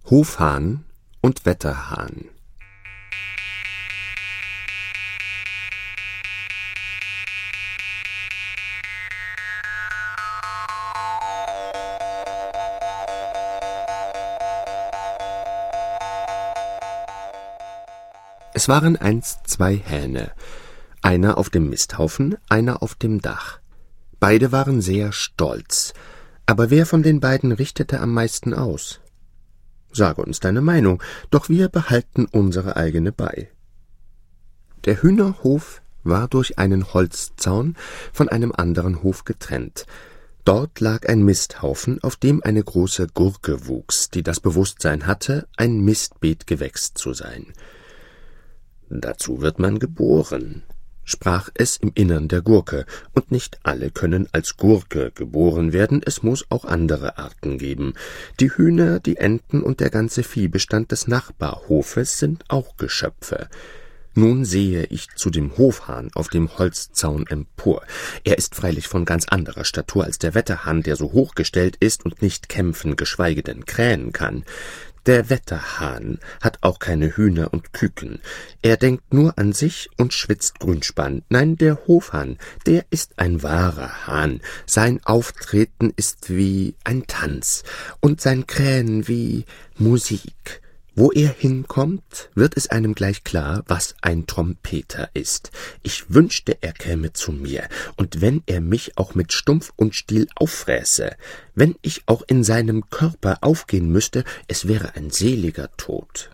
Hofhahn und Wetterhahn. Es waren einst 2 Hähne, einer auf dem Misthaufen, einer auf dem Dach. Beide waren sehr stolz, aber wer von den beiden richtete am meisten aus? Sage uns deine Meinung, doch wir behalten unsere eigene bei. Der Hühnerhof war durch einen Holzzaun von einem anderen Hof getrennt. Dort lag ein Misthaufen, auf dem eine große Gurke wuchs, die das Bewusstsein hatte, ein Mistbeetgewächs zu sein. »Dazu wird man geboren«, sprach es im Innern der Gurke, »und nicht alle können als Gurke geboren werden, es muß auch andere Arten geben. Die Hühner, die Enten und der ganze Viehbestand des Nachbarhofes sind auch Geschöpfe. Nun sehe ich zu dem Hofhahn auf dem Holzzaun empor. Er ist freilich von ganz anderer Statur als der Wetterhahn, der so hochgestellt ist und nicht kämpfen, geschweige denn krähen kann. Der Wetterhahn hat auch keine Hühner und Küken. Er denkt nur an sich und schwitzt Grünspan. Nein, der Hofhahn, der ist ein wahrer Hahn. Sein Auftreten ist wie ein Tanz und sein Krähen wie Musik. Wo er hinkommt, wird es einem gleich klar, was ein Trompeter ist. Ich wünschte, er käme zu mir, und wenn er mich auch mit Stumpf und Stiel auffräße, wenn ich auch in seinem Körper aufgehen müsste, es wäre ein seliger Tod.«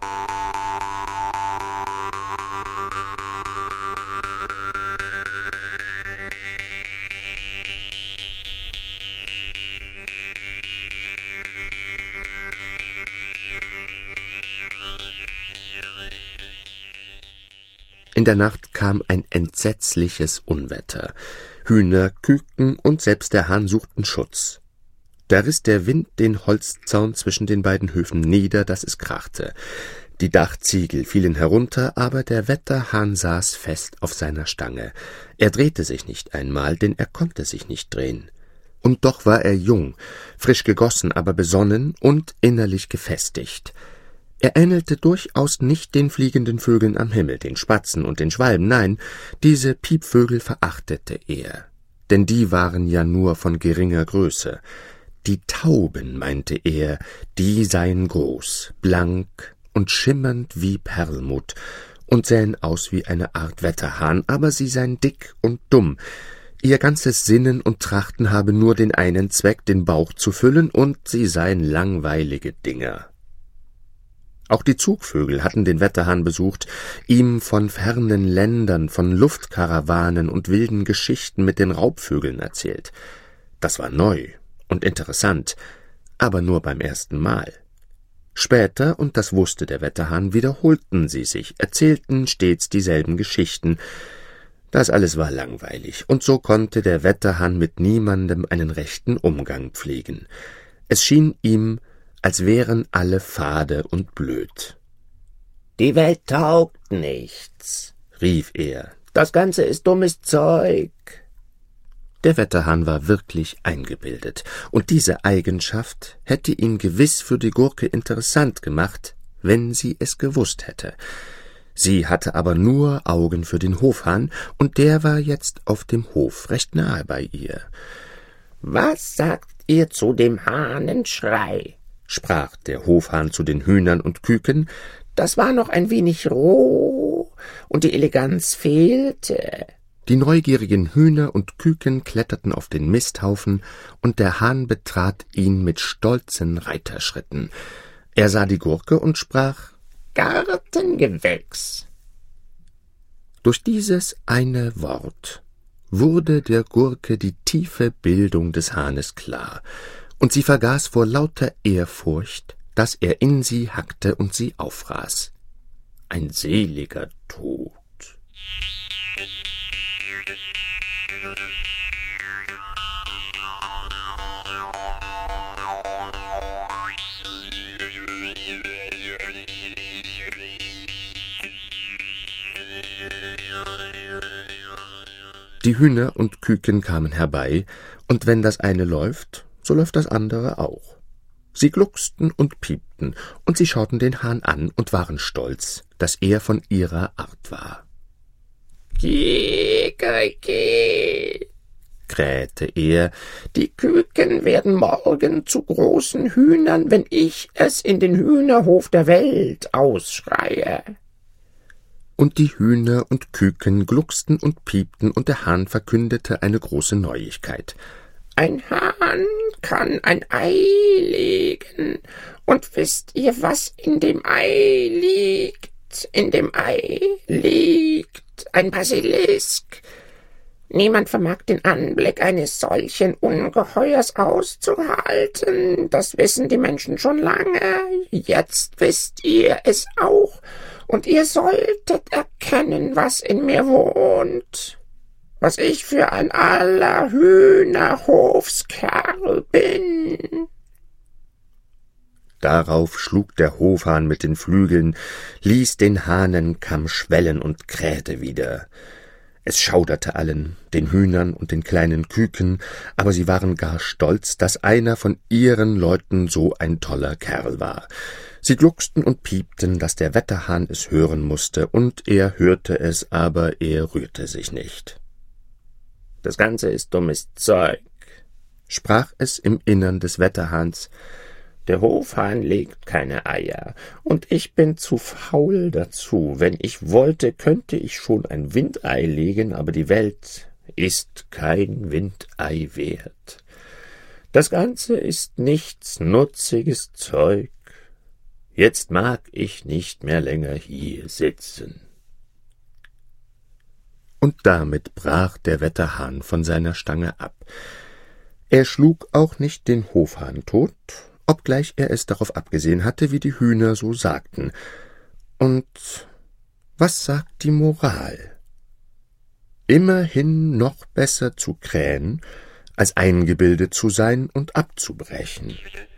In der Nacht kam ein entsetzliches Unwetter. Hühner, Küken und selbst der Hahn suchten Schutz. Da riss der Wind den Holzzaun zwischen den beiden Höfen nieder, dass es krachte. Die Dachziegel fielen herunter, aber der Wetterhahn saß fest auf seiner Stange. Er drehte sich nicht einmal, denn er konnte sich nicht drehen. Und doch war er jung, frisch gegossen, aber besonnen und innerlich gefestigt. Er ähnelte durchaus nicht den fliegenden Vögeln am Himmel, den Spatzen und den Schwalben, nein, diese Piepvögel verachtete er, denn die waren ja nur von geringer Größe. Die Tauben, meinte er, die seien groß, blank und schimmernd wie Perlmutt und sähen aus wie eine Art Wetterhahn, aber sie seien dick und dumm. Ihr ganzes Sinnen und Trachten habe nur den einen Zweck, den Bauch zu füllen, und sie seien langweilige Dinger. Auch die Zugvögel hatten den Wetterhahn besucht, ihm von fernen Ländern, von Luftkarawanen und wilden Geschichten mit den Raubvögeln erzählt. Das war neu und interessant, aber nur beim ersten Mal. Später, und das wusste der Wetterhahn, wiederholten sie sich, erzählten stets dieselben Geschichten. Das alles war langweilig, und so konnte der Wetterhahn mit niemandem einen rechten Umgang pflegen. Es schien ihm, als wären alle fade und blöd. »Die Welt taugt nichts«, rief er, »das Ganze ist dummes Zeug.« Der Wetterhahn war wirklich eingebildet, und diese Eigenschaft hätte ihn gewiss für die Gurke interessant gemacht, wenn sie es gewusst hätte. Sie hatte aber nur Augen für den Hofhahn, und der war jetzt auf dem Hof recht nahe bei ihr. »Was sagt ihr zu dem Hahnenschrei?« sprach der Hofhahn zu den Hühnern und Küken. »Das war noch ein wenig roh, und die Eleganz fehlte.« Die neugierigen Hühner und Küken kletterten auf den Misthaufen, und der Hahn betrat ihn mit stolzen Reiterschritten. Er sah die Gurke und sprach: »Gartengewächs.« Durch dieses eine Wort wurde der Gurke die tiefe Bildung des Hahnes klar, und sie vergaß vor lauter Ehrfurcht, dass er in sie hackte und sie auffraß. Ein seliger Tod. Die Hühner und Küken kamen herbei, und wenn das eine läuft, so läuft das andere auch. Sie glucksten und piepten, und sie schauten den Hahn an und waren stolz, dass er von ihrer Art war. Kikeriki, krähte er, die Küken werden morgen zu großen Hühnern, wenn ich es in den Hühnerhof der Welt ausschreie. Und die Hühner und Küken glucksten und piepten, und der Hahn verkündete eine große Neuigkeit. Ein Hahn kann ein Ei legen, und wisst ihr, was in dem Ei liegt? In dem Ei liegt ein Basilisk. Niemand vermag den Anblick eines solchen Ungeheuers auszuhalten. Das wissen die Menschen schon lange. Jetzt wisst ihr es auch, und ihr solltet erkennen, was in mir wohnt, was ich für ein Allerhühnerhofskerl bin. Darauf schlug der Hofhahn mit den Flügeln, ließ den Hahnenkamm schwellen und krähte wieder. Es schauderte allen, den Hühnern und den kleinen Küken, aber sie waren gar stolz, dass einer von ihren Leuten so ein toller Kerl war. Sie glucksten und piepten, dass der Wetterhahn es hören mußte, und er hörte es, aber er rührte sich nicht. »Das Ganze ist dummes Zeug«, sprach es im Innern des Wetterhahns. »Der Hofhahn legt keine Eier, und ich bin zu faul dazu. Wenn ich wollte, könnte ich schon ein Windei legen, aber die Welt ist kein Windei wert. Das Ganze ist nichts nutziges Zeug. Jetzt mag ich nicht mehr länger hier sitzen.« Und damit brach der Wetterhahn von seiner Stange ab. Er schlug auch nicht den Hofhahn tot, obgleich er es darauf abgesehen hatte, wie die Hühner so sagten. Und was sagt die Moral? Immerhin noch besser zu krähen, als eingebildet zu sein und abzubrechen.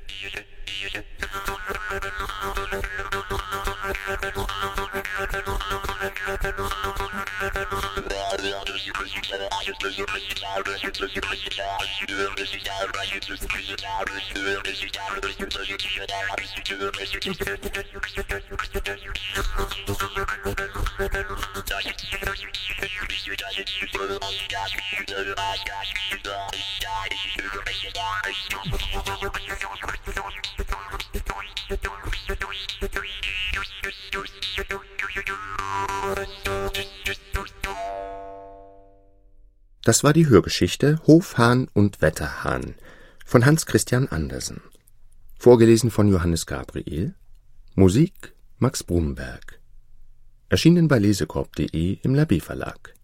Das war die Hörgeschichte Hofhahn und Wetterhahn von Hans Christian Andersen. Vorgelesen von Johannes Gabriel. Musik Max Brumberg. Erschienen bei lesekorb.de im Labé Verlag.